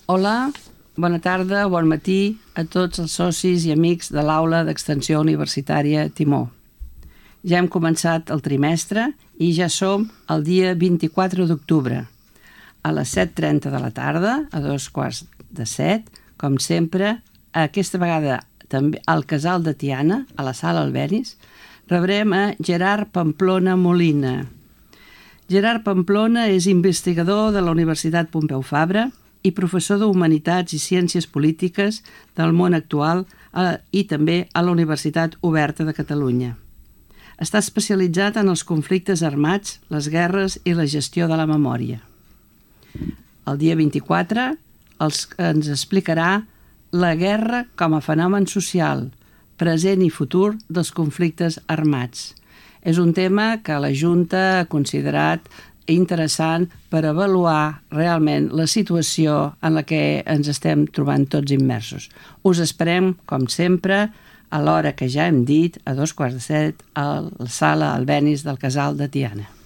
Hola, bona tarda, bon matí a tots els socis i amics de l'Aula d'Extensió Universitària Timó. Ja hem començat el trimestre i ja som el dia 24 d'octubre. A les 7:30 de la tarda, a 7:15, com sempre, aquesta vegada també al Casal de Tiana, a la Sala Albéniz, rebrem a Gerard Pamplona Molina. Gerard Pamplona és investigador de la Universitat Pompeu Fabra i professor d'Humanitats i Ciències Polítiques del món actual i també a la Universitat Oberta de Catalunya. Està especialitzat en els conflictes armats, les guerres i la gestió de la memòria. El dia 24 ens explicarà la guerra com a fenomen social, present i futur dels conflictes armats. És un tema que la Junta ha considerat interessant per avaluar realment la situació en la que ens estem trobant tots immersos. Us esperem, com sempre, a l'hora que ja hem dit, a 7:15, a la Sala Albéniz del Casal de Tiana.